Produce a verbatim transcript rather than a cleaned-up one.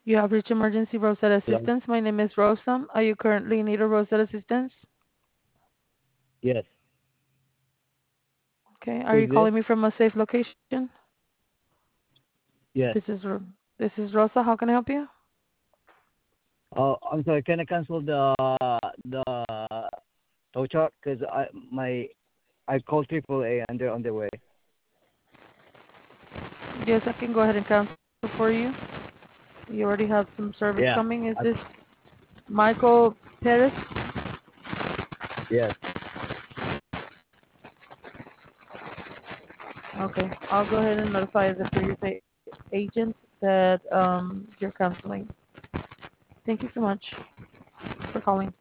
You have reached emergency roadside Hello? assistance. My name is Rosa. Are you currently in need of roadside assistance? Yes. Okay. Are you Who's this? calling me from a safe location? Yes. This is Ro- this is Rosa. How can I help you? Oh, I'm sorry. Can I cancel the the tow truck? Cause I my I called triple A and they're on their way. Yes, I can go ahead and cancel for you. You already have some service Yeah. coming. Is I, this Michael Perez? yes. Okay. I'll go ahead and notify the previous a- agent that um, you're canceling. Thank you so much for calling.